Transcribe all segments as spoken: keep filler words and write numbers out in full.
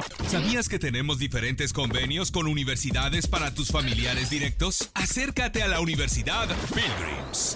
¿Sabías que tenemos diferentes convenios con universidades para tus familiares directos? Acércate a la Universidad Pilgrims.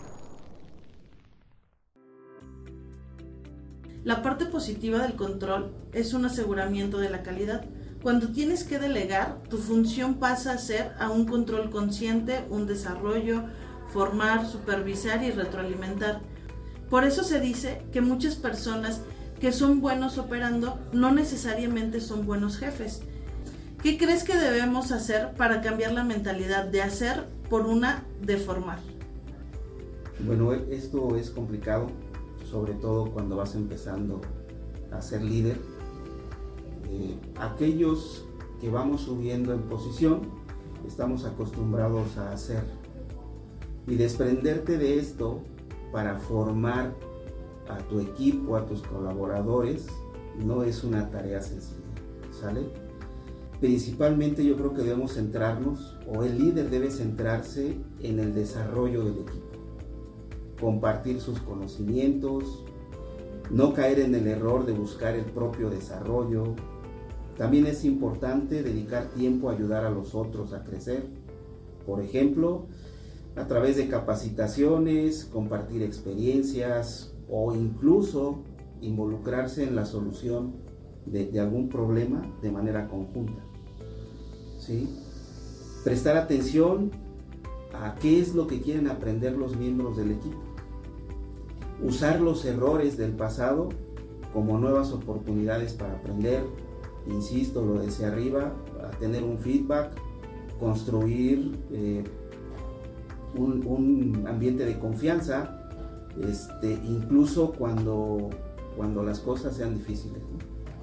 La parte positiva del control es un aseguramiento de la calidad. Cuando tienes que delegar, tu función pasa a ser a un control consciente, un desarrollo, formar, supervisar y retroalimentar. Por eso se dice que muchas personas que son buenos operando no necesariamente son buenos jefes. ¿Qué crees que debemos hacer para cambiar la mentalidad de hacer por una de formar? Bueno, esto es complicado, sobre todo cuando vas empezando a ser líder. Eh, aquellos que vamos subiendo en posición, estamos acostumbrados a hacer. Y desprenderte de esto para formar a tu equipo, a tus colaboradores, no es una tarea sencilla, ¿sale? Principalmente yo creo que debemos centrarnos, o el líder debe centrarse en el desarrollo del equipo, compartir sus conocimientos, no caer en el error de buscar el propio desarrollo. También es importante dedicar tiempo a ayudar a los otros a crecer, por ejemplo, a través de capacitaciones, compartir experiencias o incluso involucrarse en la solución de, de algún problema de manera conjunta, ¿sí? Prestar atención a qué es lo que quieren aprender los miembros del equipo. Usar los errores del pasado como nuevas oportunidades para aprender. Insisto, lo decía arriba, a tener un feedback, construir eh, un, un ambiente de confianza, este, incluso cuando, cuando las cosas sean difíciles, ¿no?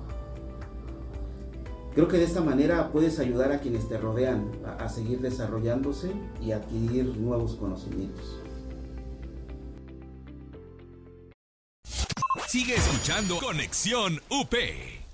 Creo que de esta manera puedes ayudar a quienes te rodean a, a seguir desarrollándose y adquirir nuevos conocimientos. Sigue escuchando Conexión U P.